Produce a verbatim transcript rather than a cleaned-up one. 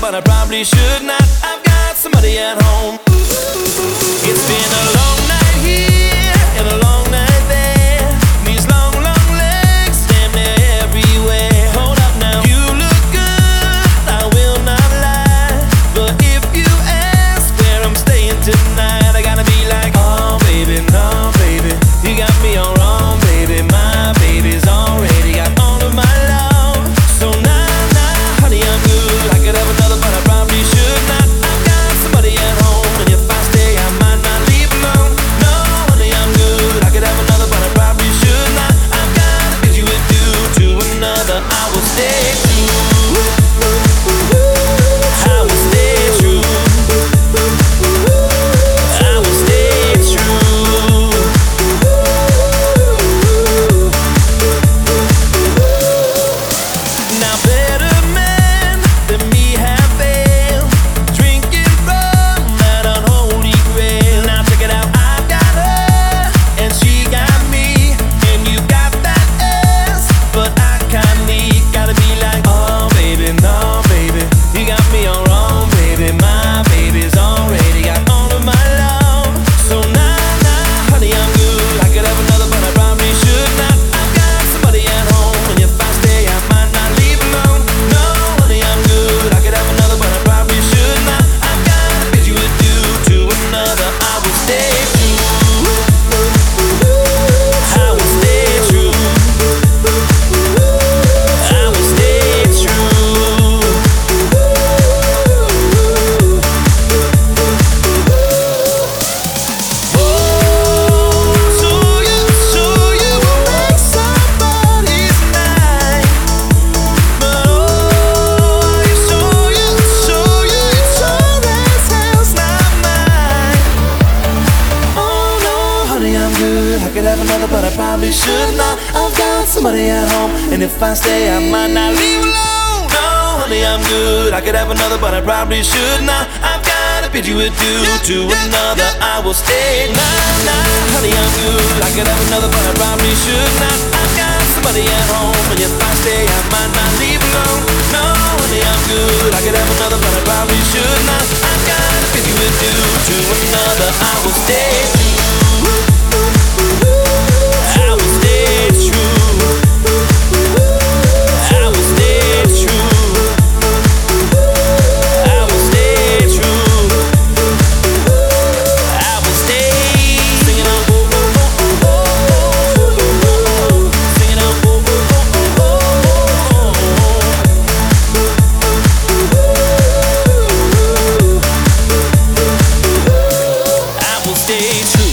but I probably should not. I've got somebody at home. It's been a long night here and a long night there. These long, long legs stand there everywhere. Hold up now, you look good, I will not lie. But if you ask where I'm staying tonight, I gotta be like, oh baby, no baby, you got me all wrong, baby. My baby's already got all of my love. So nah, nah, honey, I'm good. I could have another, but I probably should not. I've got somebody at home, and if I stay, I might not leave alone. No, honey, I'm good. I could have another, but I probably should not. I've got to get you with you to another. I will stay true. I will stay true. I will stay true. Now better men than me have failed, drinking from that unholy grail. Now check it out, I've got her and she got me, and you got that ass, but I kinda need, gotta be like, oh baby, no baby, you got me all wrong, baby. My baby's already got all of my love. So nah, nah, honey, I'm good. I could have another, but I probably should not. I've got somebody at home, and if I stay, I might not leave alone. No, honey, I'm good. I could have another, but I probably should not. I've got to get you with you to another. I will stay true. I will stay true. I will stay true. Oh, so you, so you will make somebody's night. But oh, you so you, so you, you sure as hell's not mine. Oh no, honey, I'm good. I could have another, but I probably should not. I've got somebody at home, and if I stay, I might not leave alone. No, honey, I'm good. I could have another, but I probably should not. I've got to bid you adieu to another. I will stay. Nah, nah, honey, I'm good. I could have another, but I probably should not. I've got somebody at home, and if I stay, I might not leave alone. No, honey, I'm good. I could have another, but I probably should not. I've got to bid you adieu to another. I will stay true. I will stay true. I will stay true. I will stay true. I will stay singing out, oh, oh, oh, oh, oh, oh, singing out, oh, oh, oh, oh, oh. I will stay true.